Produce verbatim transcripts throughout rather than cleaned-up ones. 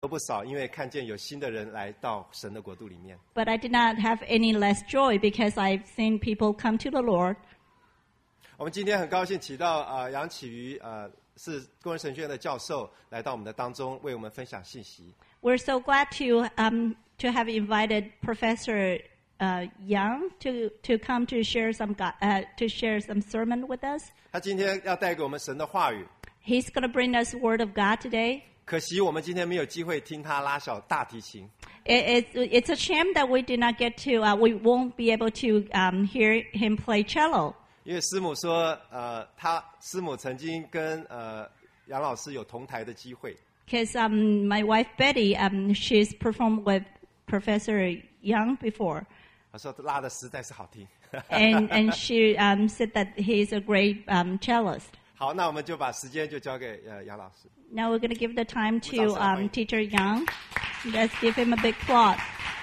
都不少，因为看见有新的人来到神的国度里面。 But I did not have any less joy because I've seen people come to the Lord. 我们今天很高兴请到呃杨启瑜呃是工人神学院的教授来到我们的当中，为我们分享信息。 We're so glad to um to have invited Professor uh, Yang to to come to share some God, uh, to share some sermon with us. 他今天要带给我们神的话语。 He's going to bring us Word of God today. 可惜我们今天没有机会听他拉小大提琴。 It, it's it's a shame that we did not get to. Uh, we won't be able to um, hear him play cello. 因为师母说，呃，他师母曾经跟呃杨老师有同台的机会。 Because um, my wife Betty, um, she's performed with Professor Yang before. 她说拉的实在是好听。 and and she um, said that he's a great um, cellist. 好，那我们就把时间就交给呃杨老师。 Now we're going to give the time to um, Teacher Yang. Let's give him a big applause.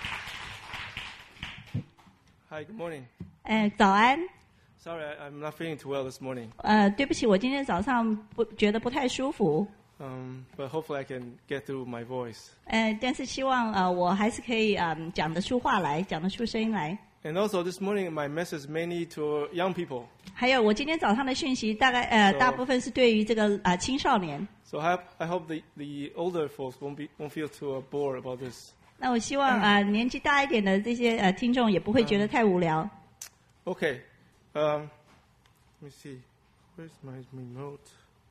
Hi, good morning. 呃，早安。 Sorry, I, I'm not feeling too well this morning. 呃，对不起，我今天早上不觉得不太舒服。 Um, but hopefully I can get through my voice. 呃，但是希望呃我还是可以嗯讲得出话来，讲得出声音来。 And also this morning my message is mainly to young people. 还有我今天早上的讯息大概呃 So, 大部分是对于这个啊、呃、青少年。 So I, I hope the, the older folks won't be won't feel too bored about this. 那我希望啊、呃、年纪大一点的这些呃听众也不会觉得太无聊。 Okay. Um, let me see. Where's my remote?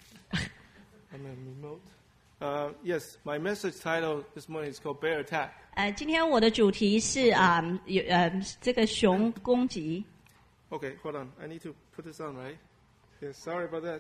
I'm in remote. Uh, yes, my message title this morning is called Bear Attack. 呃，今天我的主题是啊、呃、有呃这个熊攻击。 Okay, hold on. I need to put this on, right? Yes, sorry about that.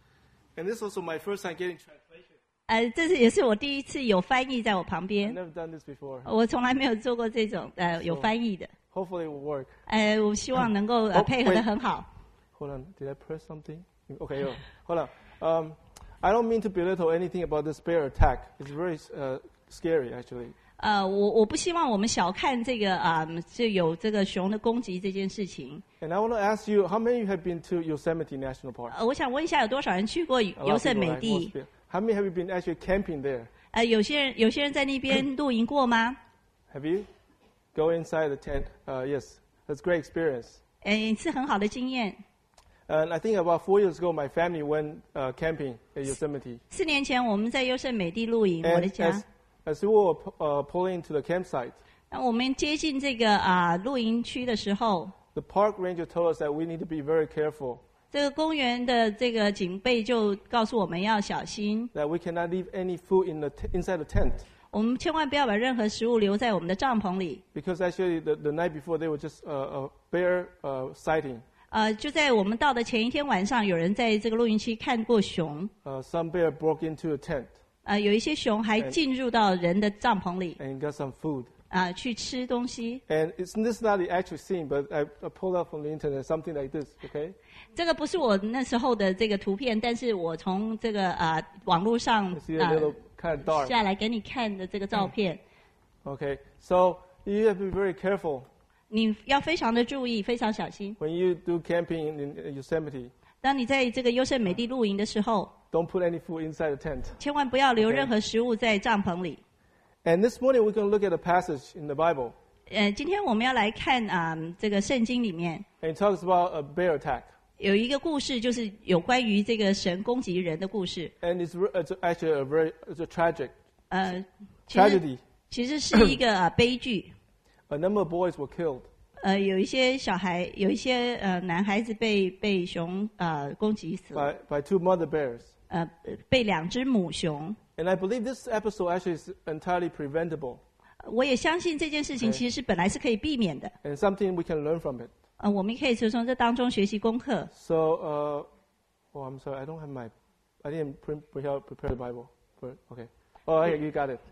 And this is also my first time getting translation. 呃，这是也是我第一次有翻译在我旁 I've 边。 never done this before. 我从来没有做过这种呃有翻译的。 Hopefully it will work. 呃，我希望能够呃 Oh, 配合得 wait. 很好。 Hold on. Did I press something? Okay, oh, hold on. Um, I don't mean to belittle anything about this bear attack. It's very uh, scary, actually. 呃，我我不希望我们小看这个啊、呃，就有这个熊的攻击这件事情。 And I want to ask you, how many of you have been to Yosemite National Park? 呃，我想问一下，有多少人去过 A lot 优 of 胜 people, 美 right? 地 Most？people. How many have you been actually camping there? 呃，有些人有些人在那边露营过吗？ Have you? Go inside the tent. Uh, yes, that's a great experience. 呃，是很好的经验。 And I think about four years ago, my family went uh, camping at Yosemite. 四年前我们在优胜美地露营，我的 And 家 as,。as we were uh, pulling to the campsite, 那我们接近这个啊、露营区的时候， the park ranger told us that we need to be very careful, 这个公园的这个警备就告诉我们要小心， that we cannot leave any food in the t- inside the tent. 我们千万不要把任何食物留在我们的帐篷里。 Because actually, the, the night before, they were just uh, a bear uh, sighting. 呃，就在我们到的前一天晚上，有人在这个露营区看过熊。 Uh, some bear broke into a tent 呃，有一些熊还进入到人的帐篷里， and got some food. 啊、去吃东西。 And it's this is not the actual scene, but I, I pulled up from the internet something like this. Okay, 这个不是我那时候的这个图片，但是我从这个啊、网络上 you see a 啊、 little kind of dark. 下来给你看的这个照片。 Okay, so you have to be very careful 你要非常的注意，非常小心。 when you do camping in, in Yosemite. 当你在这个优胜美地露营的时候， Don't put any food inside the tent. 千万不要留任何食物在帐篷里。 And this morning we're going to look at a passage in the Bible, 呃，今天我们要来看啊、这个圣经里面 and it talks about a bear attack. 有一个故事，就是有关于这个神攻击人的故事。 And it's, re- it's actually a very it's a tragic 呃，其实 tragedy. 其实是一个、啊、悲剧。 A number of boys were killed. 呃，有一些小孩，有一些呃男孩子被被熊呃攻击死了， by, by two mother bears. 呃，被两只母熊。 And I believe this episode actually is entirely preventable 我也相信这件事情对其实是本来是可以避免的。 and something we can learn from it. 呃，我们可以从这当中学习功课。 So, uh, oh, I'm sorry, I don't have my, I didn't pre- prepare, prepare the Bible. For, okay. Oh, okay, you got it.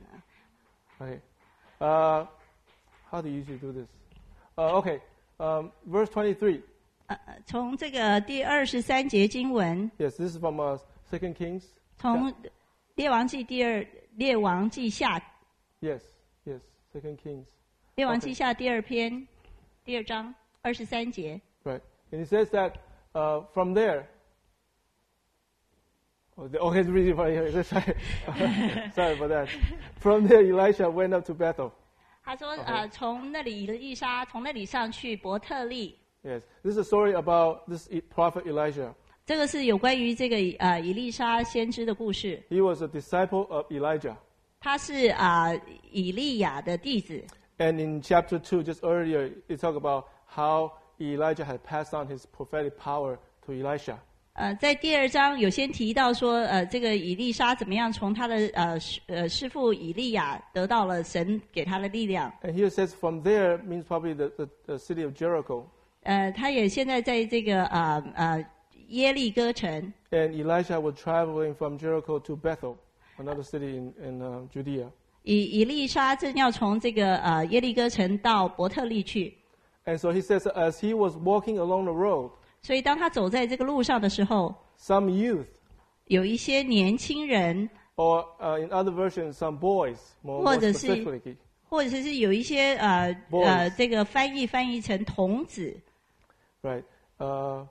Okay. Uh, how do you usually do this? Uh, okay. Um, verse twenty-three. 呃，从这个第二十三节经文， Yes, this is from uh, Second Kings. 从列王记第二列王记下 Yes, yes, Second Kings. 列王记下第二篇第二章二十三节。 Right. And it says that uh, from there, Okay, it's really funny. Sorry, sorry for that. From there, Elisha went up to Bethel. 他说，呃，从那里以利沙从那里上去伯特利。 Yes, this is a story about this prophet Elijah. 这个是有关于这个呃以利沙先知的故事。 He was a disciple of Elijah. 他是啊、呃、以利亚的弟子。 And in chapter two, just earlier, it talked about how Elijah had passed on his prophetic power to Elisha. 呃，在第二章有先提到说，呃，这个以利沙怎么样从他的呃师呃师父以利亚得到了神给他的力量。 And here it says from there means probably the, the, the city of Jericho. 呃，他也现在在这个呃呃耶利哥城。 And Elisha was traveling from Jericho to Bethel, another city in, in uh, Judea. 以以利沙正要从这个呃耶利哥城到伯特利去。 And so he says, as he was walking along the road, 所以当他走在这个路上的时候， some youth, 有一些年轻人， or uh, in other versions, some boys, more, 或 more 者是 specifically, 或者是有一些呃 Boys. 呃这个翻译翻译成童子， right? Uh,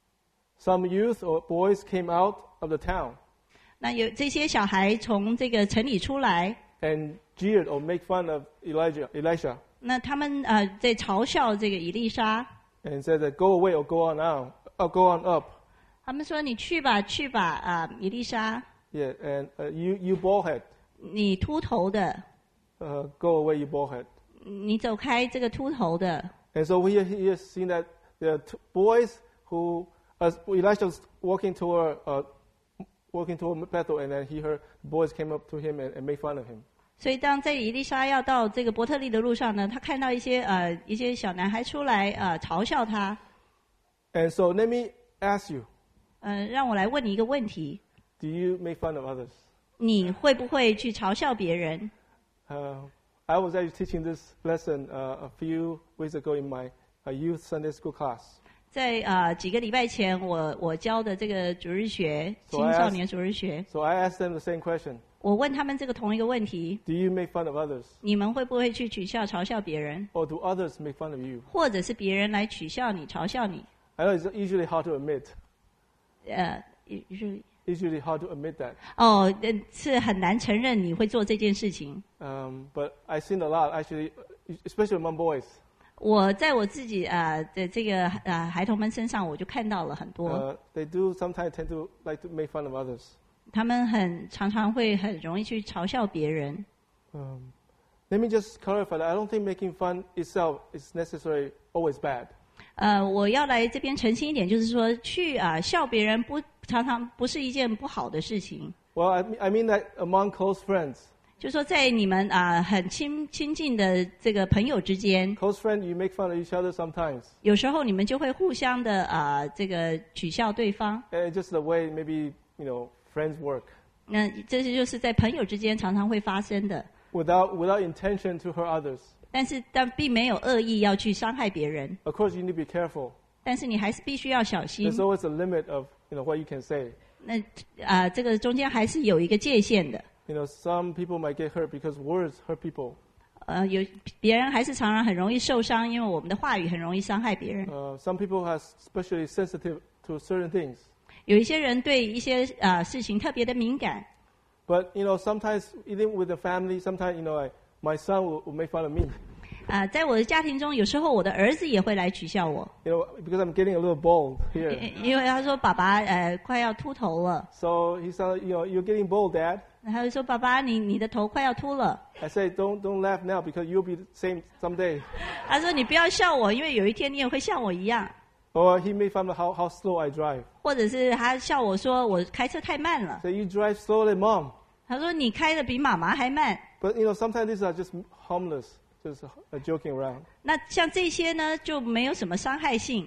some youth or boys came out of the town 那有这些小孩从这个城里出来， and jeered or make fun of Elijah, Elisha, 那他们呃在嘲笑这个以利沙， and said that go away or go on out, or go on up. 他们说你去吧去吧啊、以利沙， Yeah, and uh, you you bald head, 你秃头的， uh, go away, you bald head. 你走开这个秃头的。 And so we have here seen that there are two boys who, as Elisha was walking toward, uh, walking toward Bethel, and then he heard boys came up to him and, and made fun of him. 所以当在以利沙要到这个伯特利的路上呢，他看到一些呃一些小男孩出来呃嘲笑他。 And so let me ask you, 呃，让我来问你一个问题： do you make fun of others? 你会不会去嘲笑别人？ Uh, I was actually teaching this lesson uh, a few weeks ago in my uh, youth Sunday school class. 在呃几个礼拜前，我我教的这个主日学 So 青 I 少 asked- 年主日学， So I asked them the same question. 我问他们这个同一个问题： Do you make fun of others? 你们会不会去取笑、嘲笑别人， Or do others make fun of you? 或者是别人来取笑你、嘲笑你？ I know it's usually hard to admit. 呃，是 It's usually hard to admit that. 哦，呃是很难承认你会做这件事情。 Um, but I've seen a lot, actually, especially among boys. 我在我自己呃的这个呃孩童们身上，我就看到了很多， Uh, they do sometimes tend to like to make fun of others. 他们很常常会很容易去嘲笑别人。 Um, let me just clarify that I don't think making fun itself is necessarily always bad. 呃，我要来这边澄清一点，就是说去啊、笑别人不常常不是一件不好的事情。 Well, I mean, I mean that among close friends. 就说在你们啊、很亲亲近的这个朋友之间， Close friend, you make fun of each other sometimes. 有时候你们就会互相的啊、这个取笑对方。 And it's just the way maybe, you know, friends work. 那这些就是在朋友之间常常会发生的， Without, without intention to hurt others. 但是但并没有恶意要去伤害别人。 Of course, you need to be careful. 但是你还是必须要小心 There's。always a limit of, you know, what you can say. 那啊、这个中间还是有一个界限的。 You know, some people might get hurt because words hurt people. 呃，有别人还是常常很容易受伤，因为我们的话语很容易伤害别人。 Uh, some people are especially sensitive to certain things. 有一些人对一些啊、事情特别的敏感。 But, you know, sometimes even with the family, sometimes, you know, like, my son will, will make fun of me. 啊、在我的家庭中，有时候我的儿子也会来取笑我， You know, because I'm getting a little bald here. 因因为他说爸爸呃快要秃头了， So he said, you know, you're getting bald, Dad. 他就说爸爸你你的头快要秃了。 I say, don't don't laugh now because you'll be the same someday. 他说你不要笑我，因为有一天你也会像我一样。 Or he made fun of how, how slow I drive. 或者是他笑我说我开车太慢了， Say, you drive slowly, Mom. 他说你开的比妈妈还慢。 But, you know, sometimes these are just harmless, just uh, joking around. 那像这些呢就没有什么伤害性。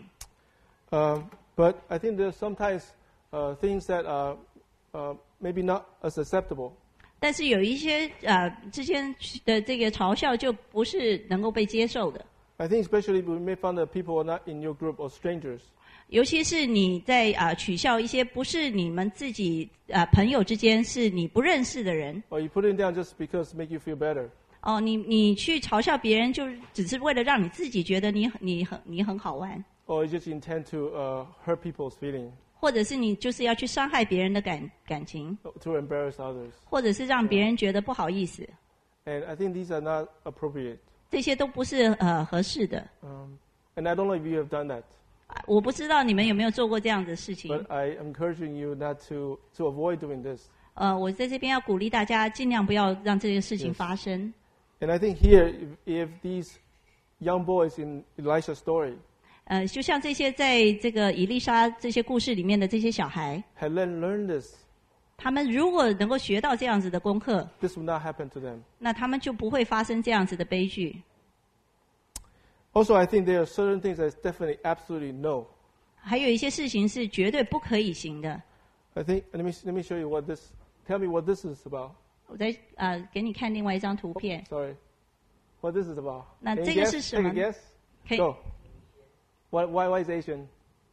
Um, but I think there's sometimes uh, things that are uh, maybe not as acceptable. 但是有一些呃之间的这个嘲笑就不是能够被接受的， I think especially when we make fun of people who are not in your group or strangers. 尤其是你在啊、取笑一些不是你们自己啊、朋友之间是你不认识的人。 Or you put it down just because it make you feel better. 哦，你你去嘲笑别人，就只是为了让你自己觉得你你很你很好玩， Or you just intend to uh, hurt people's feelings. 或者是你就是要去伤害别人的感感情， to embarrass others. 或者是让别人觉得不好意思， And I think these are not appropriate. 这些都不是呃合适的。 Um, and I don't know if you have done that, 啊我不知道你们有没有做过这样的事情。 but I am encouraging you not to, to avoid doing this. 呃，我在这边要鼓励大家，尽量不要让这个事情 Yes. 发生。 And I think here, if, if these young boys in Elisha's story 呃，就像这些在这个以利沙这些故事里面的这些小孩， had learned, learned this, 他们如果能够学到这样子的功课， this would not happen to them. 那他们就不会发生这样子的悲剧。 Also, I think there are certain things that's definitely absolutely no. 还有一些事情是绝对不可以行的。 I think, let me, let me show you what this, tell me what this is about. 我再呃给你看另外一张图片， Sorry. What this is about. 那 Can 这 you 个 guess? 是什 Take 么 a 呢？ guess. 可以 Go. Why, why, why is Asian?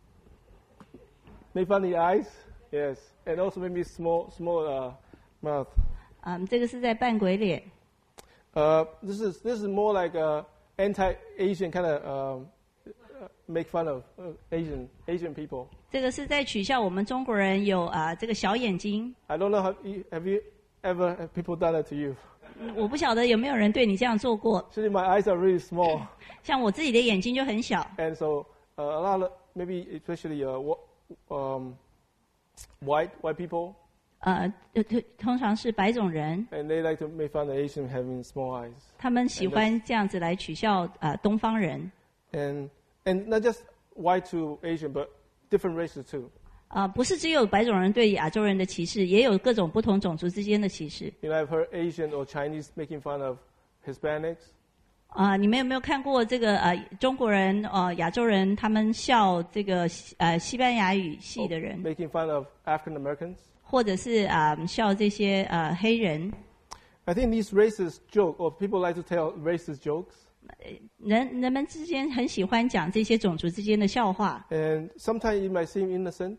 Make funny eyes? Yes. And also maybe small, small uh, mouth. 嗯，这个是在扮鬼脸。 Uh, this is this is more like a anti-Asian kind of um, uh, make fun of uh, Asian Asian people. 这个是在取笑我们中国人有啊、这个小眼睛。 I don't know how you, have you ever have people done that to you? 嗯我不晓得有没有人对你这样做过。 Actually, my eyes are really small, 像我自己的眼睛就很小， and so uh, a lot of maybe especially uh, wh- um, white white people, 呃，通通常是白种人， and they like to make fun of Asian having small eyes. 他们喜欢这样子来取笑啊、呃东方人。 And and not just white to Asian, but different races too. 啊、不是只有白种人对亚洲人的歧视，也有各种不同种族之间的歧视。 You know, I've heard Asian or Chinese making fun of Hispanics. 啊、你们有没有看过这个呃中国人呃亚洲人他们笑这个呃西班牙语系的人， Making fun of African Americans. 或者是啊、笑这些呃黑人？ I think these racist joke, or people like to tell racist jokes, 人人们之间很喜欢讲这些种族之間的笑話。 and sometimes it might seem innocent,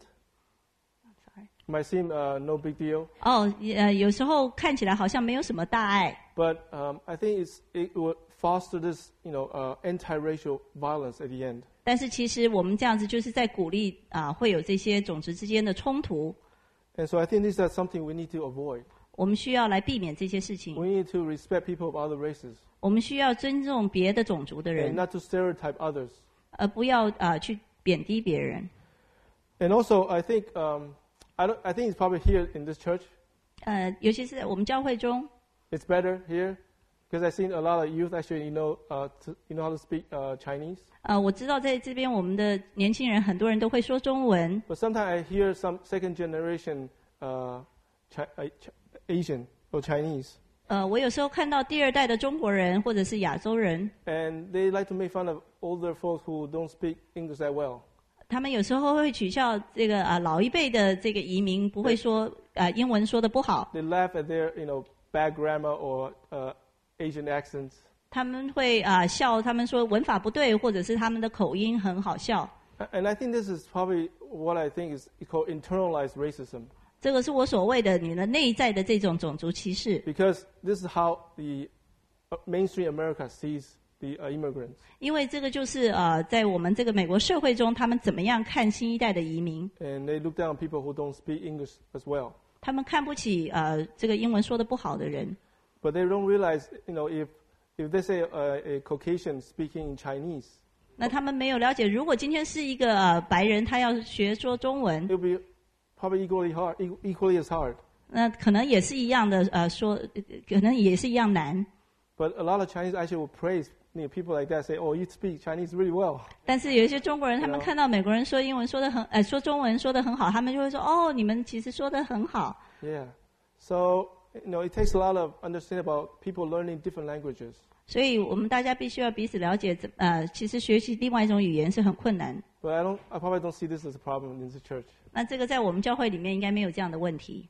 might seem uh, no big deal, 哦，呃，有时候看起来好像没有什么大碍， but um, I think it's, it would foster this, you know, uh, anti-racial violence at the end. 但是其實我們這樣子就是在鼓勵啊、會有這些種族之間的衝突， And so I think these are something we need to avoid. 我們需要來避免這些事情。 We need to respect people of other races 我們需要尊重別的種族的 and 人， not to stereotype others. 而不要啊、去貶低別人。 And also, I think um, I, don't, I think it's probably here in this church. 呃，尤其是在我們教會中， It's better here because I've seen a lot of youth actually, you know, uh, to, you know how to speak uh, Chinese. 呃，我知道在這邊我們的年輕人很多人都會說中文， But sometimes I hear some second generation uh, chi- uh, Ch- Asian or Chinese, 呃，我有時候看到第二代的中國人或者是亞洲人， and they like to make fun of older folks who don't speak English that well. 他們有時候會取笑這個啊老一輩的這個移民不會說啊英文說得不好， They laugh at their, you know, bad grammar or uh, Asian accents. 他們會啊笑，他們說文法不對，或者是他們的口音很好笑。 And I think this is probably what I think is called internalized racism, 這個是我所謂的你的內在的這種種族歧視， because this is how the uh, mainstream America sees the uh, immigrants. 因為這個就是呃在我們這個美國社會中，他們怎麼樣看新一代的移民， And they look down on people who don't speak English as well. 他們看不起呃這個英文說得不好的人， But they don't realize, you know, if if they say uh, a Caucasian speaking in Chinese, 那他們沒有了解，如果今天是一個呃白人，他要學說中文， it'll be probably equally hard, e- equally as hard. 那可能也是一樣的呃說，呃可能也是一樣難。 But a lot of Chinese actually will praise, you know, people like that, say, "Oh, you speak Chinese really well." 但是有一些中國人，他們看到美國人說英文說得很，呃，說中文說得很好，他們就會說，哦，你們其實說得很好。 Yeah. So, you know, it takes a lot of understanding about people learning different languages. 所以我們大家必須要彼此了解，怎呃，其實學習另外一種語言是很困難。 But I don't, I probably don't see this as a problem in the church. 那這個在我們教會裡面應該沒有這樣的問題。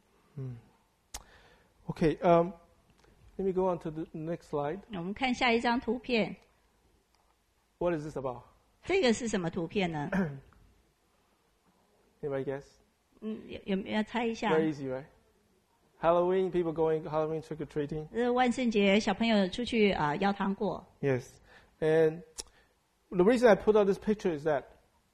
Okay. Um, let me go on to the next slide. 我們看下一張圖片， What is this about? 這個是什麼圖片呢？ Anybody guess? 嗯，有有沒有要猜一下？ Very easy, right? Halloween, people going Halloween trick or treating. 這是萬聖節小朋友出去啊、呃、要糖果。 Yes. And the reason I put out this picture is that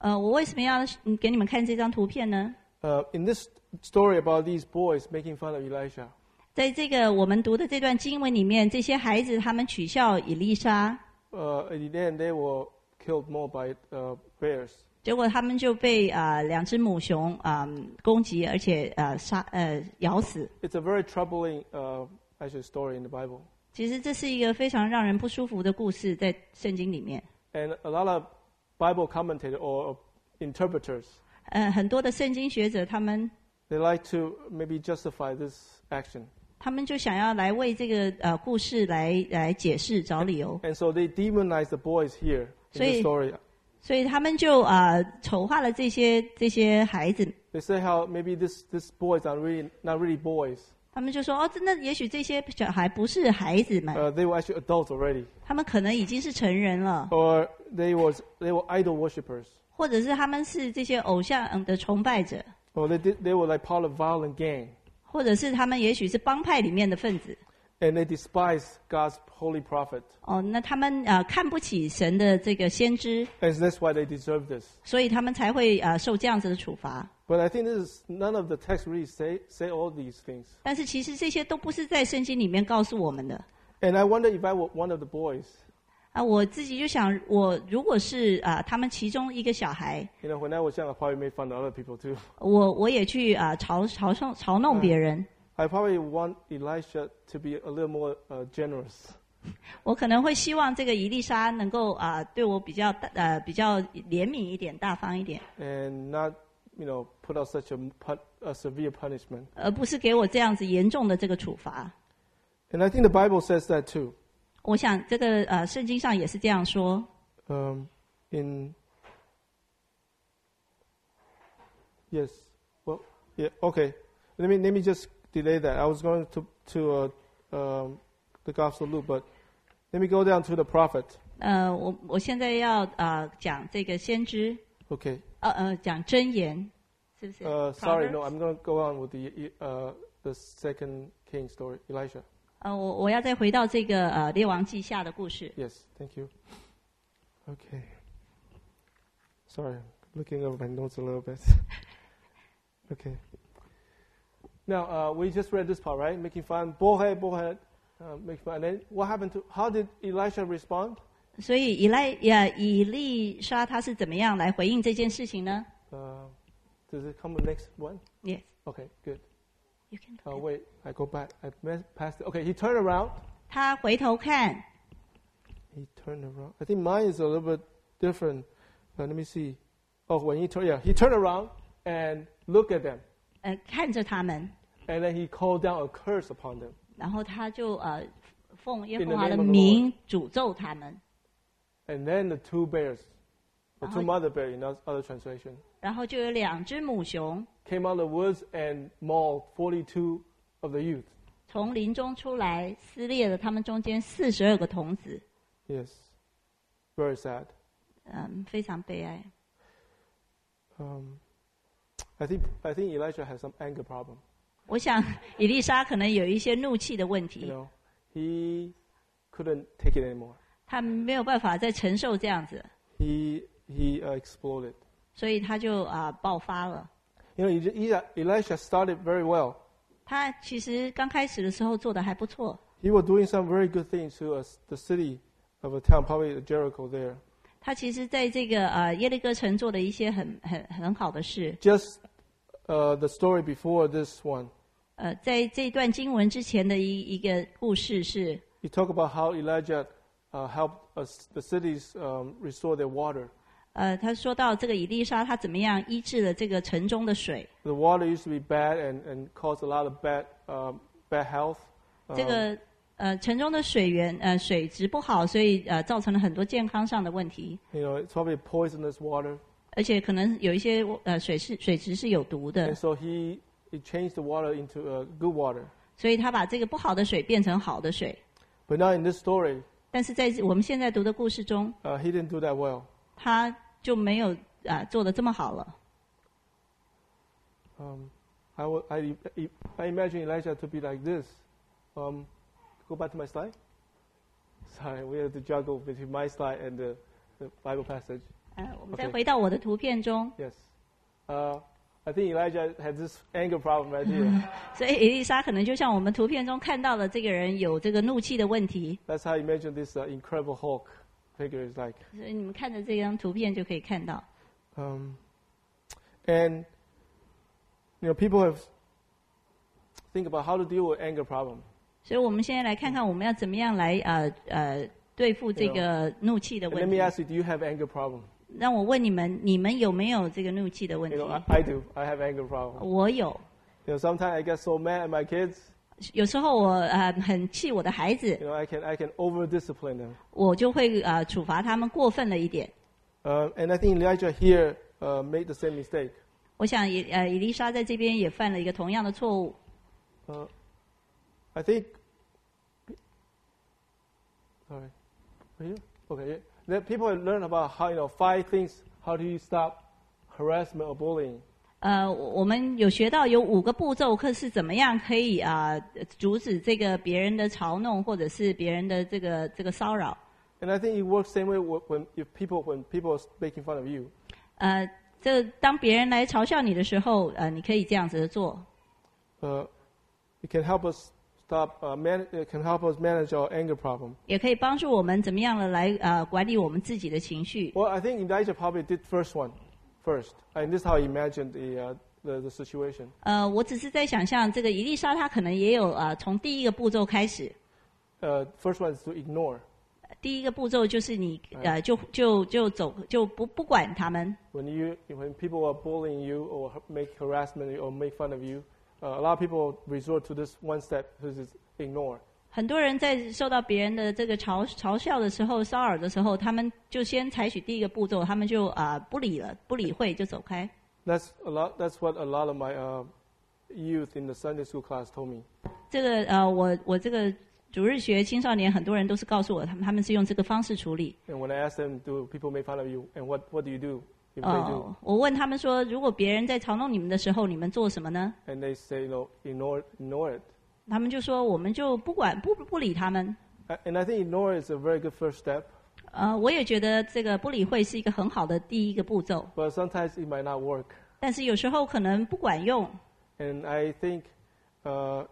呃，我为什么要嗯给你们看这张图片呢？ Uh, in this story about these boys making fun of Elisha, 在这个我们读的这段经文里面，这些孩子他们取笑以利沙， uh, at the end they were killed more by uh, bears. 结果他们就被啊、呃、两只母熊啊、呃、攻击，而且呃杀呃咬死。 It's a very troubling uh, actually story in the Bible. 其实这是一个非常让人不舒服的故事，在圣经里面。 And a lot of Bible commentators or interpreters, 呃，很多的圣经学者他们 they like to maybe justify this action. 他们就想要来为这个呃故事来来解释找理由， And so they demonize the boys here in So the you- story. 所以他们就啊、呃丑化了这些这些孩子。 They say how maybe this this boys are really not really boys. 他们就说：“哦，真的，也许这些小孩不是孩子们， Uh, they were actually adults already, 他们可能已经是成人了， or they was they were idol worshippers, 或者是他们是这些偶像的崇拜者， or they did, they were like part of violent gang, 或者是他们也许是帮派里面的分子。 and they despise God's holy prophet, 哦，那他们啊、呃看不起神的这个先知， and that's why they deserve this. 所以他们才会啊、呃受这样子的处罚。 But I think this is none of the text really say say all these things. 但是其实这些都不是在圣经里面告诉我们的。 And I wonder if I were one of the boys, 啊，我自己就想，我如果是啊、他们其中一个小孩， you know, when I was young, I probably made fun of other people too. 我我也去啊、嘲嘲讽嘲弄别人， I probably want Elisha to be a little more uh, generous. 我可能会希望这个以利沙能够啊、对我比较大呃比较怜悯一点、大方一点， And not, you know, put out such a, pun- a severe punishment. 而不是给我这样子严重的这个处罚。 And I think the Bible says that too. 我想这个呃圣经上也是这样说。 Um, in yes, well, yeah, okay. Let me let me just delay that. I was going to to uh, um, the Gospel of Luke, but let me go down to the prophet. 呃，我我现在要呃讲这个先知， Okay. 呃呃讲箴言，是不是 Uh, sorry, Proverbs？ no. I'm going to go on with the uh, the second king story, Elisha. 呃，我我要再回到这个呃列王记下的故事。 Yes, thank you. Okay. Sorry, I'm looking over my notes a little bit. Okay. Now, uh, we just read this part, right? Making fun, bullhead, bullhead, uh, make fun. And then what happened to? How did Elisha respond? 所以以来呀以利沙他是怎么样来回应这件事情呢 Uh, does it come the next one? ？Yes, Okay, good. you can. Uh, wait, I go back. I mess- passed it. Okay, he turned around. 他回头看， He turned around. I think mine is a little bit different. Uh, let me see. Oh, when he turned, yeah, he turned around and looked at them, 呃，看着他们， and then he called down a curse upon them. 然后他就呃奉耶 In 和 the 华的 name of the 名诅咒他们。 And then the two bears, the two Uh-huh. mother bears in other translation, 然后就有两只母熊 came out of the woods and mauled forty-two of the youth. 从林中出来，撕裂了他们中间四十二个童子， Yes, very sad. 嗯，非常悲哀。 Um, I think I think Elisha has some anger problem. 我想以利沙可能有一些怒气的问 You 题， know, he couldn't take it anymore. 他没有办法再承受这样子， He he uh, exploded. 所以他就啊、爆发了。 You know, Eli- Elisha started very well. 他其实刚开始的时候做的还不错， He was doing some very good things to us, the city of a town, probably Jericho there. 他其实在这个呃耶利哥城做了一些很很很好的事。 Just uh, the story before this one, 呃，在这段经文之前的一一个故事是， he talked about how Elijah uh, helped us, the cities um, restore their water. 呃，他说到这个以利沙他怎么样医治了这个城中的水。 The water used to be bad and, and caused a lot of bad um, bad health. 这 Um, 个呃城中的水源呃水质不好，所以呃造成了很多健康上的问题， you know, it's probably poisonous water. 而且可能有一些呃水是水质是有毒的 And，so he, he changed the water into uh, good water. 所以他把这个不好的水变成好的水。 But now in this story, 但是在我们现在读的故事中， uh, he didn't do that well. 他就没有啊、呃做得这么好了。 Um, I, will, I, I imagine Elijah to be like this. Um, go back to my slide. Sorry, we have to juggle between my slide and the, the Bible passage. 呃，我们再 Okay. 回到我的图片中。 Yes. Uh, I think Elijah had this anger problem right here. 所以以利沙可能就像我们图片中看到的，这个人有这个怒气的问题。 That's how you imagine this uh, incredible Hulk figure is like. 所以你们看着这张图片就可以看到。 Um, and you know, people have think about how to deal with anger problem. 所以我们现在来看看我们要怎么样来呃呃对付这个怒气的 And 问 let me 题。 ask you, do you have anger problem? 让我问你们，你们有没有这个怒气的问 You 题 know, I, I do. I have anger problem. 我有， You know, sometimes I get so mad at my kids. 有时候我呃很气我的孩子， You know, I can I can over discipline them. 我就会呃处罚他们过分了一点。 Uh, and I think Elijah here uh, made the same mistake. 我想以呃以丽莎在这边也犯了一个同样的错误。 Uh, I think. Sorry. Are you? Okay. Yeah. That people have learned about how you know five things. How do you stop harassment or bullying? 呃，我们有学到有五个步骤，可是怎么样可以啊、呃、阻止这个别人的嘲弄或者是别人的这个这个骚扰？ And I think it works same way when, when if people when people are making fun of you. 呃，这当别人来嘲笑你的时候，呃，你可以这样子的做。 Uh, it can help us stop. Uh, man, it can help us manage our anger problem. 也可以帮助我们怎么样的来呃管理我们自己的情绪。 Well, I think Elijah probably did first one first, and this is how he imagined the uh, the, the situation. 呃，我只是在想象这个伊丽莎她可能也有呃从第一个步骤开始， Uh, first one is to ignore. 第一个步骤就是你呃就就就走就不不管他们。 When you when people are bullying you or make harassment or make fun of you, uh, a lot of people resort to this one step, which is ignore. 很多人在受到别人的这个嘲嘲笑的时候、骚扰的时候，他们就先采取第一个步骤，他们就啊、呃、不理了，不理会就走开。 That's a lot. That's what a lot of my uh, youth in the Sunday school class told me. 这个呃，我我这个主日学青少年很多人都是告诉我，他们他们是用这个方式处理。 And when I asked them, do people make fun of you, and what what do you do if they 哦 do?， 我问他们说，如果别人在嘲弄你们的时候，你们做什么呢？ And they say, no, ignore ignore it. 他们就说，我们就不管不不理他们。 Uh, And I think ignore is a very good first step, 呃，我也觉得这个不理会是一个很好的第一个步骤， but sometimes it might not work. 但是有时候可能不管用。 And I think uh,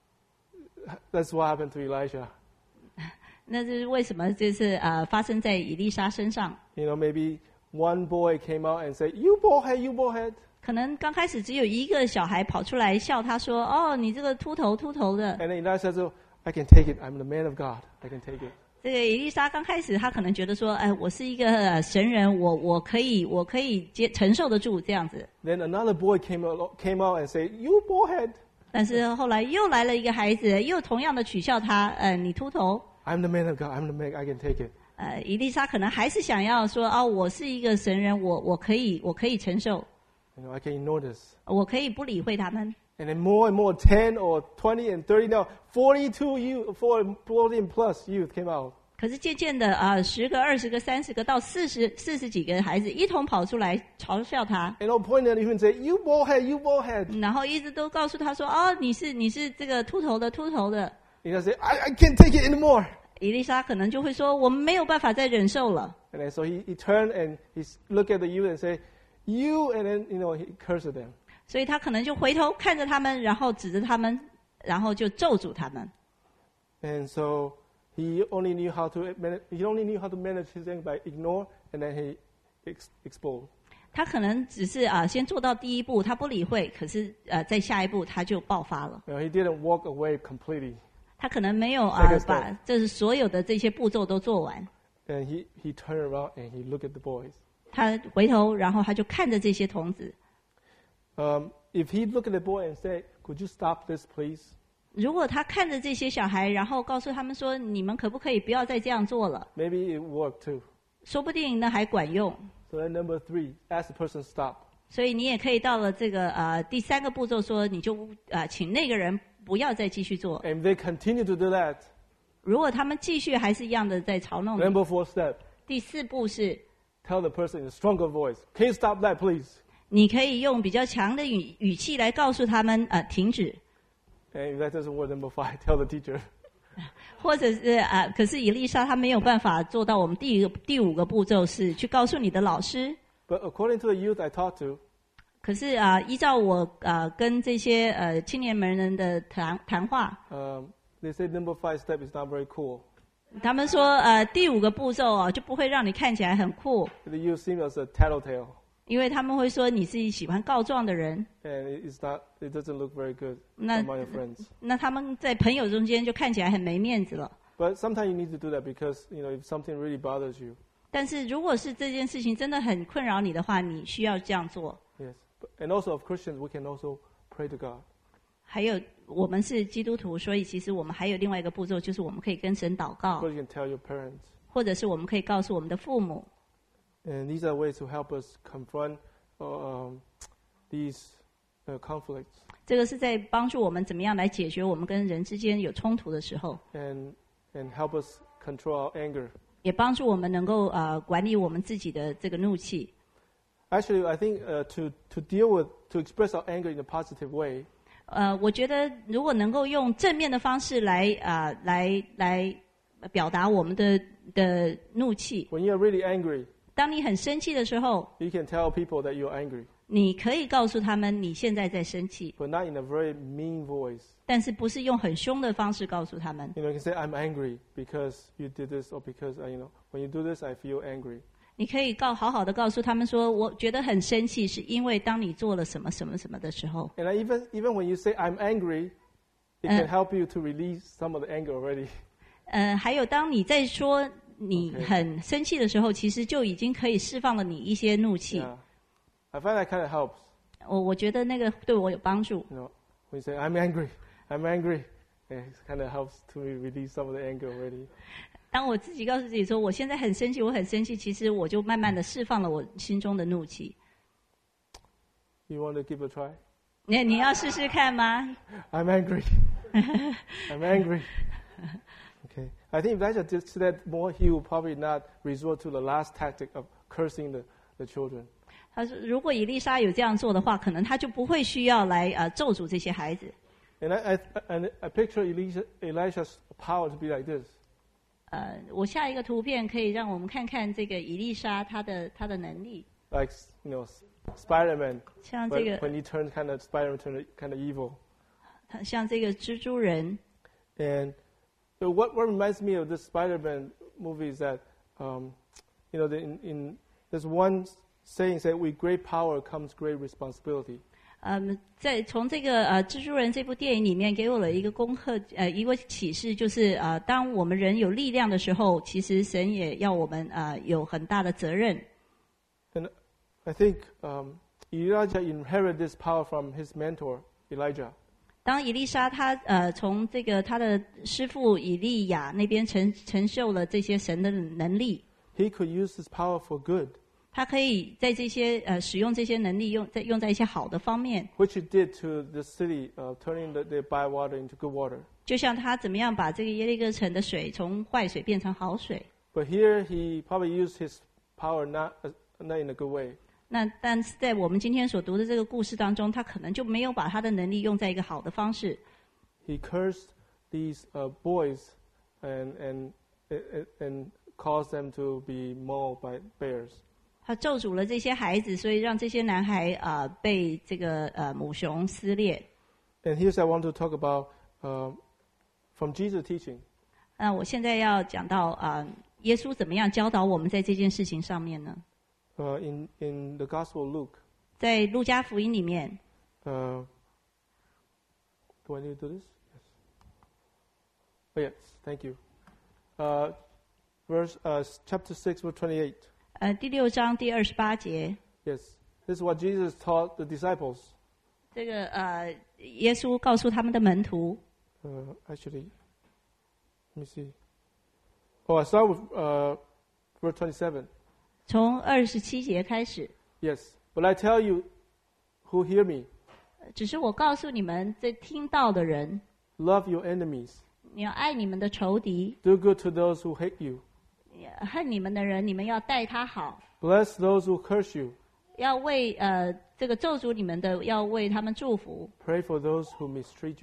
that's what happened to Elijah. 那这是为什么？这是呃发生在以利沙身上。 You know, maybe one boy came out and said, "You baldhead, you baldhead." 可能刚开始只有一个小孩跑出来笑他说：“哦，你这个秃头秃头的。 And then Elijah says, oh, "I can take it. I'm the man of God. I can take it." ” 这个以利沙刚开始他可能觉得说：“哎，我是一个呃神人，我我可以我可以接承受得住这样子。 Then another boy came out, came out and said, "You baldhead." ” 但是后来又来了一个孩子，又同样的取笑他：“呃，你秃头。” I'm the man of God. I'm the man. I can take it. 呃，以利沙可能还是想要说：“哦，我是一个神人，我我可以我可以承受， You know, I can ignore this. 我可以不理会他们。” And then more and more, ten or twenty and thirty now, forty-two youth, forty plus youth came out. 可是渐渐的啊，十个、二十个、三十个到四十、四十几个孩子一同跑出来嘲笑他， And all point at him and say, "You baldhead, you baldhead." 然后一直都告诉他说：“哦，你是你是这个秃头的秃头的。 And he say, I, "I can't take it anymore." ” 以丽莎可能就会说：“我们没有办法再忍受了。 And then so he, he turned and he looked at the youth and say, "You," and then you know he cursed them. ” 所以他可能就回头看着他们，然后指着他们，然后就咒诅他们。 And so he only knew how to manage, he only knew how to manage his anger by ignore, and then he ex, explode. 他可能只是啊、先做到第一步，他不理会，可是呃，在下一步他就爆发了。 You know, he didn't walk away completely. 他可能没有啊、 Second step. 把这是所有的这些步骤都做完。 And he, he turned around and he looked at the boys. 他回头，然后他就看着这些童子。 Um, if he looked at the boy and said, "Could you stop this, please?" 如果他看着这些小孩，然后告诉他们说：“你们可不可以不要再这样做了 Maybe it worked too. ？” 说不定那还管用。 So then number three, ask the person stop. 所以你也可以到了这个呃第三个步骤说，你就啊、呃、请那个人不要再继续做。 And if they continue to do that, 如果他们继续还是一样的在嘲弄你， number four step, 第四步是 tell the person in a stronger voice, "Can you stop that, please?" 你可以用比较强的语语气来告诉他们呃停止。 And if that doesn't work, number five, tell the teacher. 或者是啊，可是以丽莎她没有办法做到我们第一个第五个步骤是去告诉你的老师。 But according to the youth I talked to, 可是啊，依照我啊跟这些呃青年们人的谈谈话， um, they say number five step is not very cool. 他们说呃第五个步骤哦就不会让你看起来很酷， The youth seem as a tattletale, 因为他们会说你是喜欢告状的人， and it- it's not. It doesn't look very good 那 among your friends. 那他们在朋友中间就看起来很没面子了。 But sometimes you need to do that because you know if something really bothers you. 但是如果是这件事情真的很困扰你的话，你需要这样做。 Yes, But- and also of Christians, we can also pray to God. 还有我们是基督徒，所以其实我们还有另外一个步骤，就是我们可以跟神祷告， Or you can tell your parents. 或者是我们可以告诉我们的父母。 And these are ways to help us confront uh, um, these uh, conflicts 这个是在帮助我们怎么样来解决我们跟人之间有冲突的时候， and and help us control our anger. 也帮助我们能够呃管理我们自己的这个怒气。 Actually, I think uh, to to deal with to express our anger in a positive way, 呃，我觉得如果能够用正面的方式来啊、呃、来来表达我们的的怒气， when you are really angry, 当你很生气的时候， you can tell people that you are angry, 你可以告诉他们你现在在生气， but not in a very mean voice. 但是不是用很凶的方式告诉他们。 You know, you can say, "I'm angry because you did this," or because uh, you know, when you do this, I feel angry. 你可以告好好的告诉他们说，我觉得很生气，是因为当你做了什么什么什么的时候。 And I even even when you say, "I'm angry," it Uh. can help you to release some of the anger already. 呃，还有当你在说你 Okay. 很生气的时候，其实就已经可以释放了你一些怒气。 Yeah, I find that kind of helps. 我我觉得那个对我有帮助。 You know, when you say, "I'm angry," I'm angry, it kind of helps to release some of the anger already. 当我自己告诉自己说我现在很生气，我很生气，其实我就慢慢的释放了我心中的怒气。 You want to give a try? 那你要试试看吗？ I'm angry. I'm angry. Okay. I think if Elijah did that more, he would probably not resort to the last tactic of cursing the, the children. 他说，如果以丽莎有这样做的话，可能他就不会需要来呃咒诅这些孩子。 And I, I, and I picture Elisha, Elisha's power to be like this. 呃，我下一个图片可以让我们看看这个以丽莎她的她的能力， Like, you know, Spider-Man. 像这 But 个 when he turns kind of, Spider-Man turns kind of evil. 像这个蜘蛛人。 And so what, what reminds me of this Spider-Man movie is that, um, you know, the, in, in, there's one saying that with great power comes great responsibility. 嗯，在从这个呃蜘蛛人这部电影里面给我了一个功课，呃一个启示，就是呃当我们人有力量的时候，其实神也要我们呃有很大的责任。 And I think um, Elijah inherited this power from his mentor, Elijah. 当以丽莎她呃从这个她的师傅以利亚那边承承受了这些神的能力， He could use his power for good, 他可以在这些呃使用这些能力用在用在一些好的方面， which he did to the city, uh, turning the, the bad water into good water. 就像他怎么样把这个耶利哥城的水从坏水变成好水。 But here he probably used his power not, uh, not in a good way. 那但是在我们今天所读的这个故事当中，他可能就没有把他的能力用在一个好的方式。 He cursed these uh, boys and, and, and, and caused them to be mauled by bears. 他咒诅了这些孩子，所以让这些男孩啊、呃、被这个呃母熊撕裂。 And here's I want to talk about uh, from Jesus' teaching. 那我现在要讲到啊、呃，耶稣怎么样教导我们在这件事情上面呢？ Uh, in, in the Gospel of Luke, 在路加福音里面， uh, do I need to do this? Yes. Oh, yes, thank you. Uh, verse, uh, chapter six, verse twenty-eight. 呃，第六章第二十八节， Yes, this is what Jesus taught the disciples. 这个呃，耶稣告诉他们的门徒， Uh, actually, let me see. Oh, I start with uh, verse twenty-seven. 从二十七节开始， Yes, but I tell you who hear me, 只是我告诉你们，这听到的人， love your enemies, 你要爱你们的仇敌， do good to those who hate you, 恨你们的人，你们要待他好， bless those who curse you, 要为呃这个咒诅你们的，要为他们祝福， pray for those who mistreat you.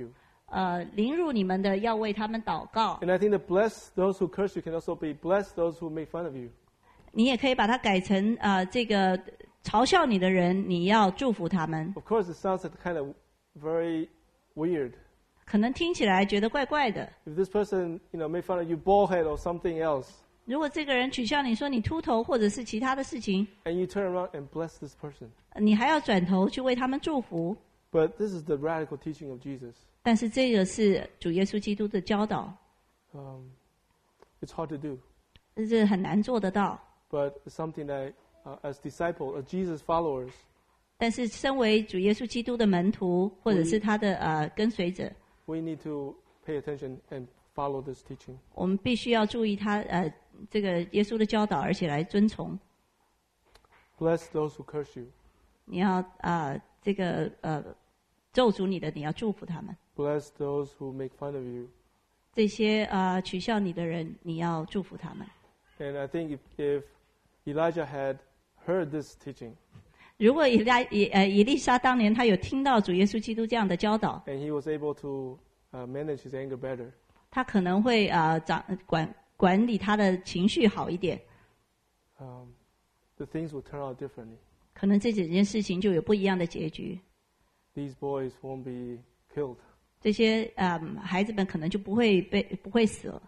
呃，凌辱你们的要为他们祷告。 And I think that bless those who curse you can also be bless those who make fun of you. 你也可以把它改成呃，这个嘲笑你的人，你要祝福他们。 Of course, it sounds kind of very weird. 可能听起来觉得怪怪的。 If this person, you know, make fun of you bald head or something else, 如果这个人取笑你说你秃头，或者是其他的事情， and you turn around and bless this person. 你还要转头去为他们祝福。 But this is the radical teaching of Jesus. 但是这个是主耶稣基督的教导， Um, it's hard to do, 这是很难做得到。 but it's something that, uh, as disciples, as Jesus followers, 但是身为主耶稣基督的门徒，或者是他的呃跟随者， we need to pay attention and follow this teaching. 我们必须要注意他呃这个耶稣的教导，而且来遵从。 Bless those who curse you. 你要啊、呃、这个呃咒诅你的，你要祝福他们。 Bless those who make fun of you. 这些啊、呃取笑你的人，你要祝福他们。 And I think if, if Elijah had heard this teaching, 如果以拉以呃以利沙当年他有听到主耶稣基督这样的教导， and he was able to uh, manage his anger better, 他可能会啊、呃、掌管管理他的情绪好一点， um, the things will turn out differently. 可能这整件事情就有不一样的结局。 These boys won't be killed. 这些啊、呃孩子们可能就不会被不会死了。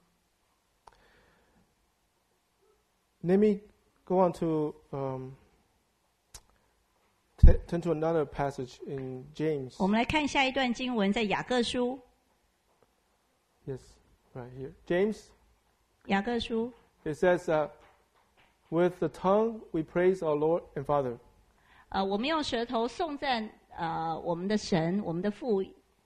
Let me go on to um, t- turn to another passage in James. 我们来看下一段经文，在雅各书， Yes, right here. James, 雅各书 it says, uh, with the tongue we praise our Lord and Father. 呃，我们用舌头颂赞呃我们的神，我们的父，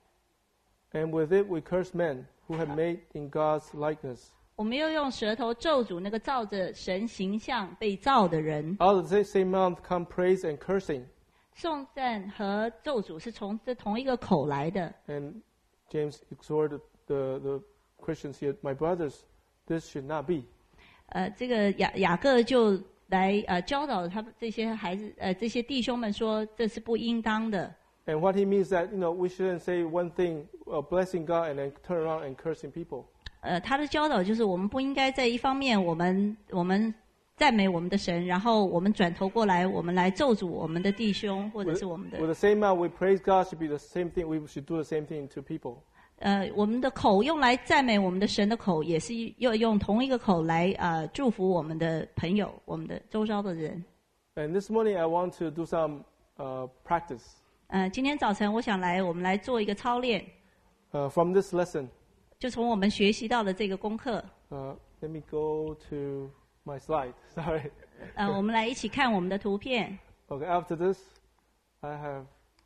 And with it we curse men who have made in God's likeness. 我们又用舌头咒诅那个照着神形象被造的人。 Out of the same mouth come praise and cursing. 颂赞和咒诅是从这同一个口来的。 And James exhorted the, the Christians here, my brothers, this should not be. 呃，这个雅雅各就来呃教导他们这些孩子呃这些弟兄们说，这是不应当的。 And what he means that, you know, we shouldn't say one thing, uh, blessing God, and then turn around and cursing people. 呃，他的教导就是我们不应该在一方面我们我们赞美我们的神，然后我们转头过来，我们来咒诅我们的弟兄或者 With, 是我们的 with the same mouth we praise God should be the same thing, we should do the same thing to people. 呃我们的口用来赞美我们的神的口，也是要用同一个口来啊、呃、祝福我们的朋友，我们的周遭的人。 And this morning I want to do some uh, practice 呃，今天早晨我想来，我们来做一个操练， uh, from this lesson. 就从我们学习到的这个功课。 Uh, let me go to my slide. Sorry. 呃，我们来一起看我们的图片。 Okay, after this, I have,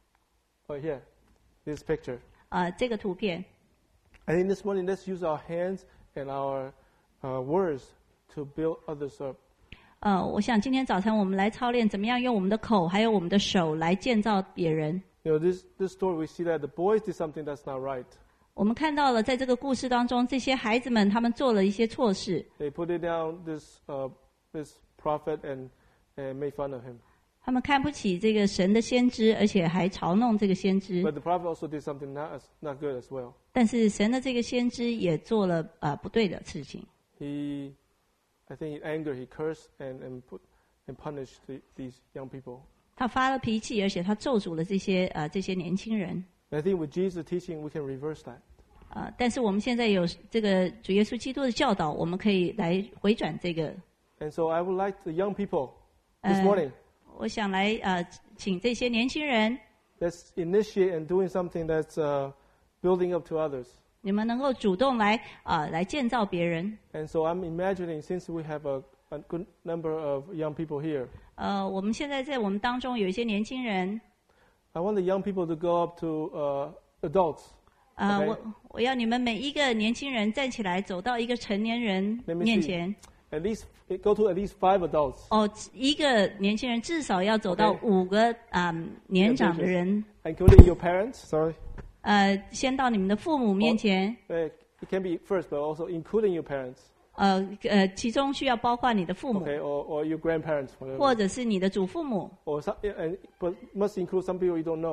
oh here, this picture. 呃，这个图片， I think this morning let's use our hands and our uh, words to build others up. 呃，我想今天早晨我们来操练怎么样用我们的口还有我们的手来建造别人。 You know, this, this story we see that the boys did something that's not right. 我们看到了，在这个故事当中，这些孩子们他们做了一些错事， They put it down this uh, this prophet and, and made fun of him. 他们看不起这个神的先知，而且还嘲弄这个先知。 But the prophet also did something not as, not good as well. 但是神的这个先知也做了呃不对的事情。 He, I think in anger, he cursed and, and, put, and punished the, these young people. 他发了脾气，而且他咒诅了这些呃这些年轻人。 And I think with Jesus' teaching, we can reverse that. 呃，但是我们现在有这个主耶稣基督的教导，我们可以来回转这个。 And so I would like the young people this 呃 morning, 我想来呃请这些年轻人， let's initiate and doing something that's uh, building up to others. 你们能够主动来啊、呃来建造别人。 And so I'm imagining, since we have a, a good number of young people here, 呃，我们现在在我们当中有一些年轻人， I want the young people to go up to uh, adults. 呃 Okay. 我我要你们每一个年轻人站起来，走到一个成年人 Let me 面 see. 前。 At least go to at least five adults, 哦，一个年轻人至少要走到 Okay. 五个啊、年长的人， including your parents. Sorry, 呃，先到你们的父母面前， uh, it can be first, but also including your parents. 呃呃，其中需要包括你的父母， Okay, or, or your grandparents, 或 whatever. 者是你的祖父母， Or some, and, but must include some people you don't know.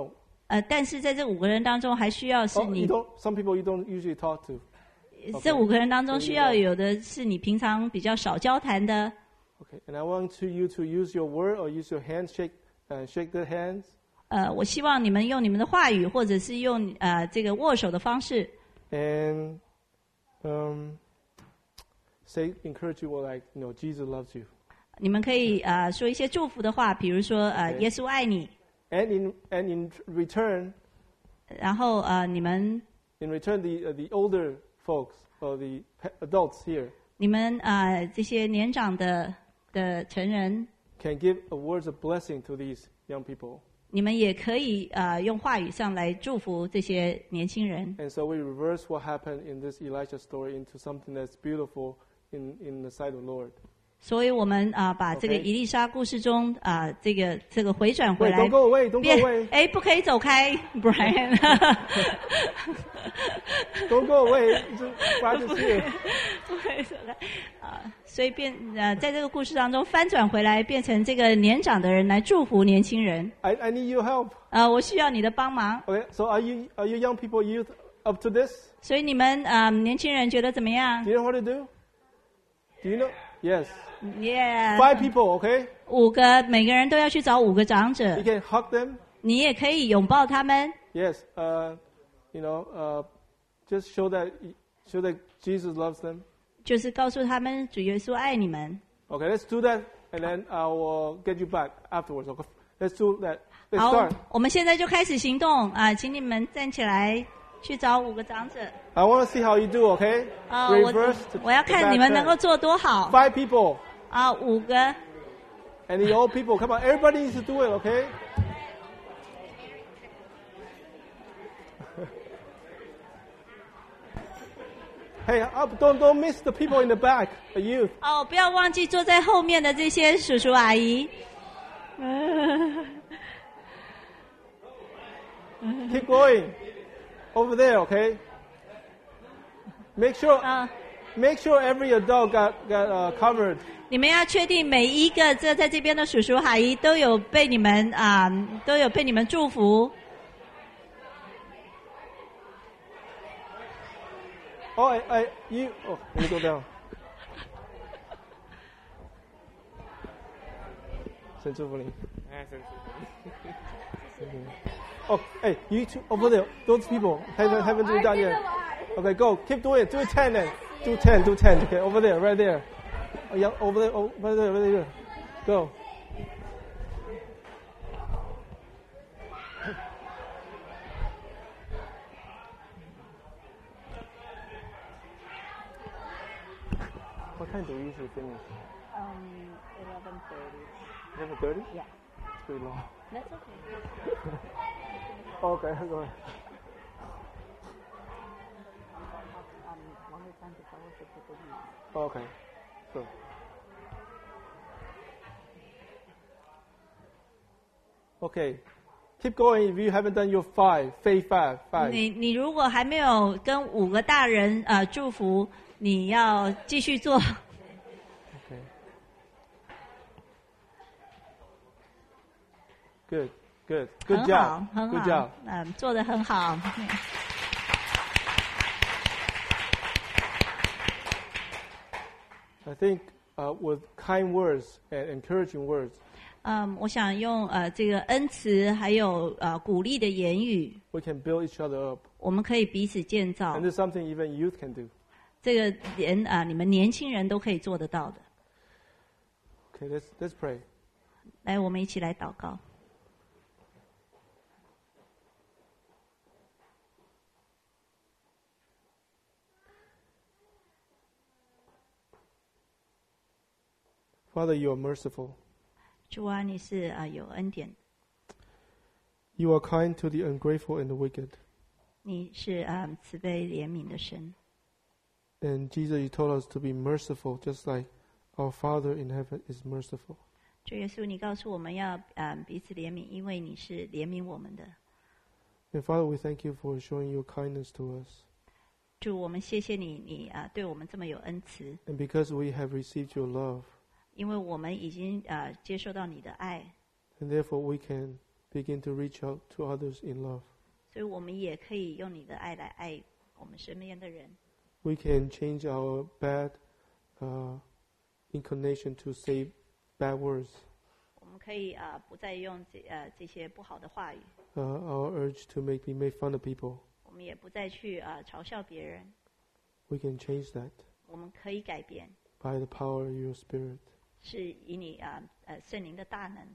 呃，但是在这五个人当中，还需要是 Oh, you 你 don't, some people you don't usually talk to. 这五个人当中 Okay. 需要有的是你平常比较少交谈的。 Okay, and I want to you to use your word or use your handshake, uh, shake their hands. 呃，我希望你们用你们的话语，或者是用呃这个握手的方式， And um, say, encourage you, well, like, you know, Jesus loves you. 你们可以呃说一些祝福的话，比如说呃 Okay. 耶稣爱你， And in, and in return, 然后呃你们 in return, the, uh, the older folks or the pe- adults here 你们呃这些年长的的成人， can give a words of blessing to these young people. 你们也可以呃用话语上来祝福这些年轻人。 And so we reverse what happened in this Elisha story into something that's beautiful in, in the sight of the Lord. 所以我们啊、呃把这个 Okay. 以利沙故事中啊、呃这个这个回转回 Wait, 来 don't，go away, don't go 变 away. 哎不可以走开 ，Brian， Don't go away. Just practice here. 不可以走开啊、所以变呃在这个故事当中翻转回来，变成这个年长的人来祝福年轻人。 I, I need your help. 呃，我需要你的帮忙。 Okay, so are you are you young people youth up to this? 所以你们啊、呃年轻人觉得怎么样 Do you know what to do? Do you know? Yes. ？Yeah， Five people, okay? 五个，每个人都要去找五个长者 You，can hug them. 你也可以拥抱他们。 Yes. Uh, you know, uh, just show that show that Jesus loves them. 就是告诉他们主耶稣爱你们。 Okay, let's do that, and then I will get you back afterwards. Okay, let's do that. Let's 好 start.， 我们现在就开始行动啊！请你们站起来，去找五个长者。 I want to see how you do. Okay, 啊，我 reverse. to 我要 the 看 back 你们能 turn. 够做多好 Five people, 啊！五个， and the old people. Come on, everybody needs to do it. Okay. Hey, up, don't don't miss the people in the back, the youth. 哦，不要忘记坐在后面的这些叔叔阿姨。 Keep going. Over there, okay? Make sure 啊， make sure every adult got got uh, covered. 你们要确定每一个这在这边的叔叔阿姨都有被你们啊，都有被你们祝福。 Oh, I, I you oh, let me go down. 神祝福你。 Oh, hey, you two over there, those people haven't haven't do that yet. Okay, go, keep doing it. Do it ten then. Do ten, do ten. Okay, over there, right there. Oh, yeah, over there, oh, right there, right there. Go. What time do we usually finish? Um, eleven thirty. Eleven thirty? Yeah, It's pretty long. that's okay. Okay, go ahead. Um, one more time to fellowship with the youth. Okay, so. Okay, keep going if you haven't done your five, faith five, five. 你你如果还没有跟五个大人呃祝福，你要继续做。 Okay. Good, good, good 很 job, 好，很 good 好 job.， 嗯，做得很好。 I think uh, with kind words and encouraging words, 嗯，我想用呃这个恩慈还有呃鼓励的言语， we can build each other up. 我们可以彼此建造 And。there's something even youth can do. 这个连啊、你们年轻人都可以做得到的。 Okay, let's, let's pray. 来，我们一起来祷告。 Father, you are merciful. 主啊，你是啊、有恩典， You are kind to the ungrateful and the wicked. 你是啊、慈悲怜悯的神。 And Jesus, you told us to be merciful, just like our Father in heaven is merciful. 主耶稣，你告诉我们要啊、彼此怜悯，因为你是怜悯我们的。 And Father, we thank you for showing your kindness to us. 主，我们谢谢你，你啊、对我们这么有恩慈， And because we have received your love, 因为我们已经啊、接受到你的爱， and therefore we can begin to reach out to others in love. 所以我们也可以用你的爱来爱我们身边的人。 We can change our bad uh, inclination to say bad words. 我们可以啊、呃、不再用这呃这些不好的话语。 Uh, our urge to make be made fun of people. 我们也不再去啊、呃、嘲笑别人。 We can change that 我们可以改变， by the power of your Spirit. 是以你啊 呃, 呃圣灵的大能，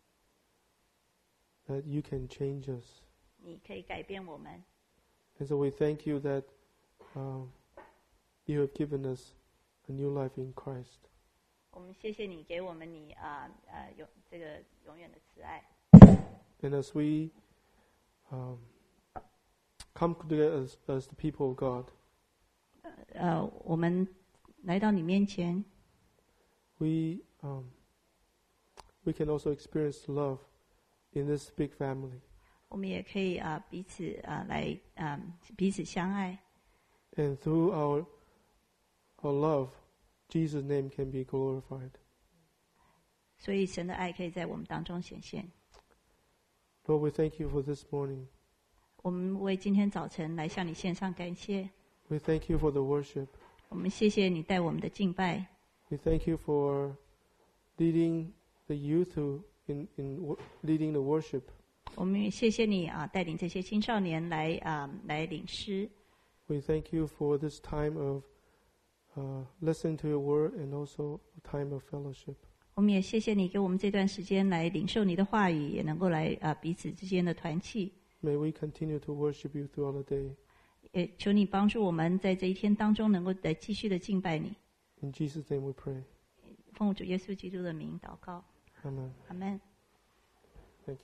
That you can change us. 你可以改变我们。 And so we thank you that um, you have given us a new life in Christ. 我们谢谢你给我们你啊呃永这个永远的慈爱。 And as we um, come together as, as the people of God, 呃，我们来到你面前， we um, we can also experience love in this big family. 我们也可以啊、呃、彼此啊、呃、来啊、呃、彼此相爱。 And through our our love, Jesus' name can be glorified. 所以神的爱可以在我们当中显现。 Lord, we thank you for this morning. 我们为今天早晨来向你献上感谢。 We thank you for the worship. 我们谢谢你带我们的敬拜。 We thank you for leading the youth to in, in wo- leading the worship. 我们也谢谢你啊，带领这些青少年来啊来领诗。 We thank you for this time of uh, listening to your word and also a time of fellowship. 我们也谢谢你给我们这段时间来领受你的话语，也能够来啊彼此之间的团契。 May we continue to worship you throughout the day. 也求你帮助我们在这一天当中能够来继续的敬拜你。 In Jesus' name we pray. 奉主耶稣基督的名祷告， Amen. 阿门。 Thank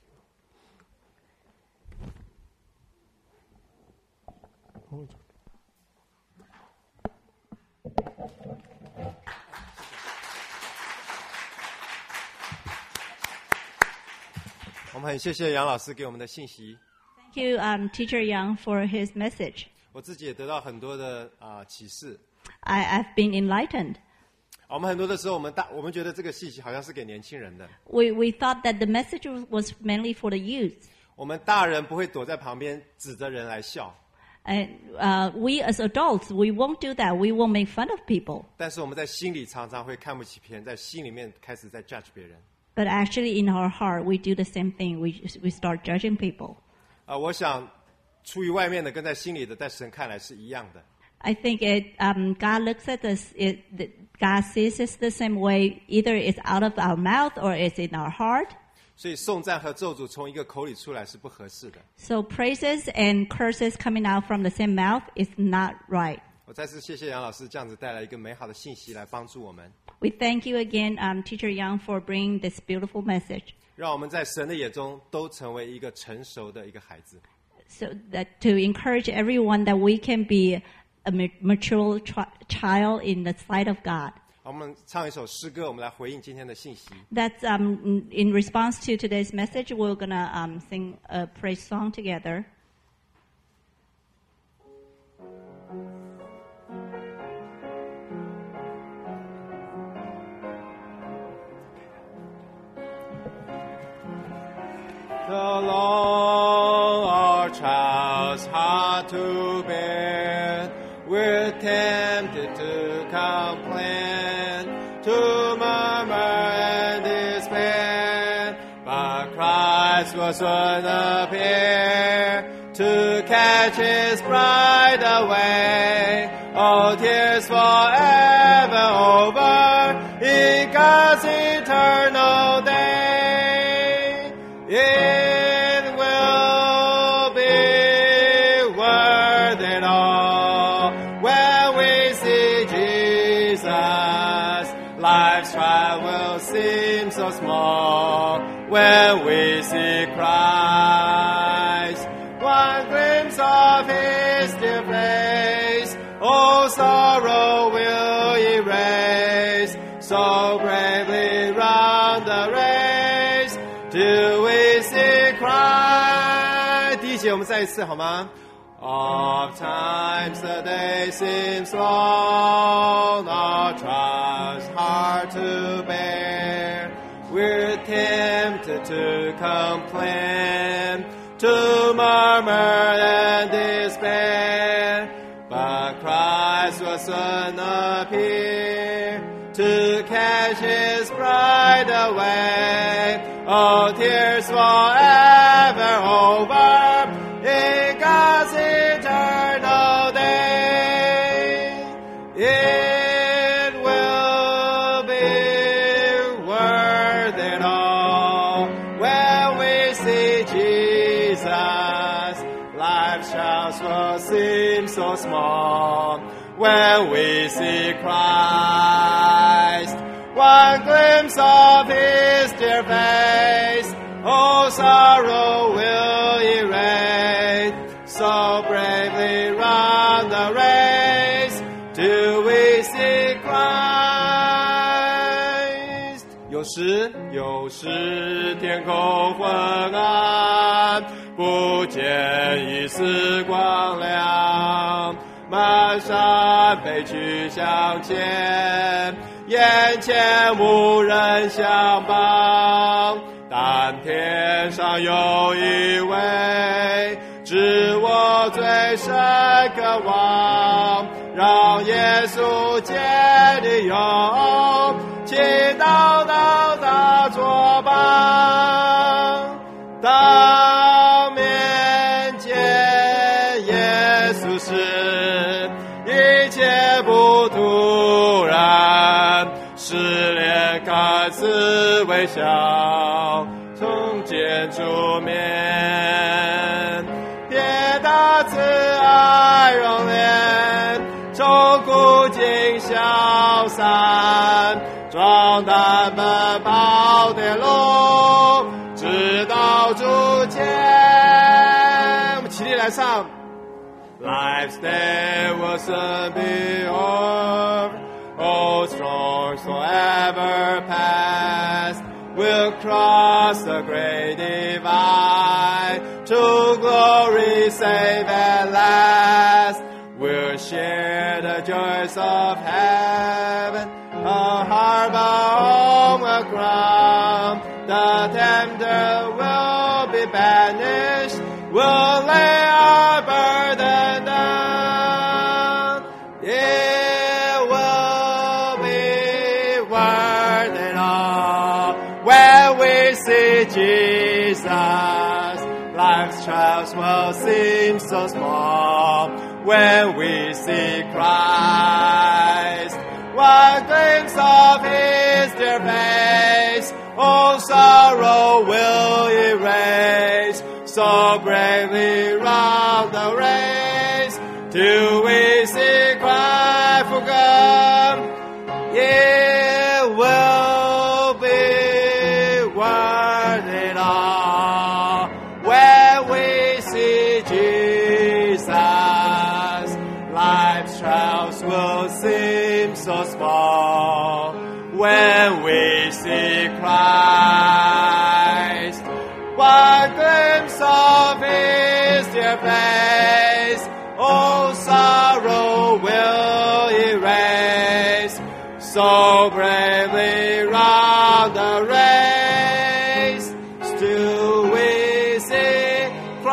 you. Oh, it's okay. 我们很谢谢杨老师给我们的信息， Thank you, um, Teacher Yang, for his message. 我自己也得到很多的啊、启示。 I, I've been enlightened. 我们很多的时候，我们大我们觉得这个信息好像是给年轻人的， We, we thought that the message was mainly for the youth. 我们大人不会躲在旁边指着人来笑， And uh, we as adults, we won't do that. We won't make fun of people. 但是我们在心里常常会看不起别人，在心里面开始在 judge 别人。 But actually in our heart, we do the same thing. We, we start judging people. 啊、我想出于外面的跟在心里的，在神看来是一样的。 I think it, um, God looks at us, it, the, God sees us the same way. Either it's out of our mouth or it's in our heart. 所以颂赞和咒诅从一个口里出来是不合适的。 So praises and curses coming out from the same mouth is not right. 我再次谢谢杨老师这样子带来一个美好的信息来帮助我们， We thank you again, um, Teacher Yang, for bringing this beautiful message. 让我们在神的眼中都成为一个成熟的一个孩子。 So that to encourage everyone that we can be a ma- mature tri- child in the sight of God. 好，我们唱一首诗歌，我们来回应今天的信息。 That's um, in response to today's message. We're gonna um, sing a praise song together. The long our trials hard to bear, we're tempted to complain, to murmur and despair. But Christ will soon appear to catch His bride away. All tears forever over in God's eternal day. It will be worth it all when we see Jesus. Life's trial will seem so small when we see Christ. One glimpse of His dear face, all sorrow will erase. So bravely round the race, till we see Christ. 第一节我们再一次好吗？ Oft times the day seems long, our trials hard to bear. we're tempted to complain, to murmur and despair. But Christ will soon appear to catch his bride away. All tears forever over in God's eternal day. It will be worth it all when we see Jesus. Life's trials will seem so small when we see Christ. One glimpse of his dear face, all sorrow will erase. So bravely run the race till we see Christ. 有时，有时天空昏暗，不见一丝光亮。漫山北去向前，眼前无人相帮。但天上有一位，知我最深渴望，让耶稣接力用，祈祷到他作伴。当面见耶稣时，一切不突然，失恋看似微笑，从见出面，别的慈爱容颜，从古今消散，壮胆奔跑的路，直到主见。我们起立来唱。Life's day will soon be over, all storms forever past. We'll cross the great divide, to glory safe at last. We'll share the joys of heaven, a harbor home, a crown. The tempter will be banished, we'll lay our burden down. It will be worth it all when we see Jesus. Life's trials will seem so small when we see Christ. One glimpse of his dear face, all sorrow will erase. So bravely run the race till we see Christ for God. It will be worth it all when we see Jesus. Life's trials will seem so small when we see Christ. One glimpse of his dear face, all sorrow will erase. So bravely run the race, still we see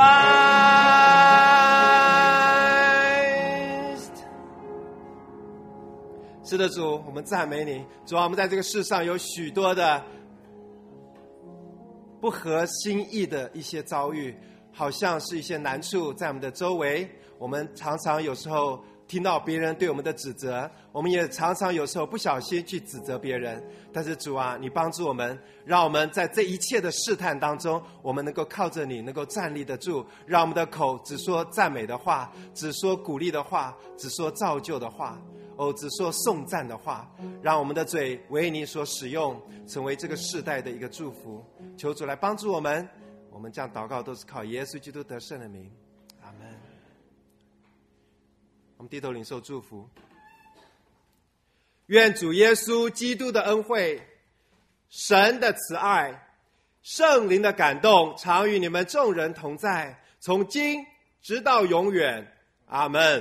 Christ. 是的，主，我们赞美你。主啊，我们在这个世上有许多的不合心意的一些遭遇，好像是一些难处在我们的周围。我们常常有时候听到别人对我们的指责，我们也常常有时候不小心去指责别人。但是主啊，你帮助我们，让我们在这一切的试探当中，我们能够靠着你能够站立得住，让我们的口只说赞美的话，只说鼓励的话，只说造就的话，哦，只说颂赞的话，让我们的嘴为你所使用，成为这个世代的一个祝福。求主来帮助我们，我们这样祷告都是靠耶稣基督得胜的名，阿们。我们低头领受祝福。愿主耶稣基督的恩惠、神的慈爱、圣灵的感动常与你们众人同在，从今直到永远，阿们。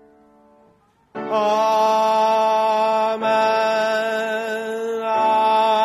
阿们，阿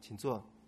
请坐。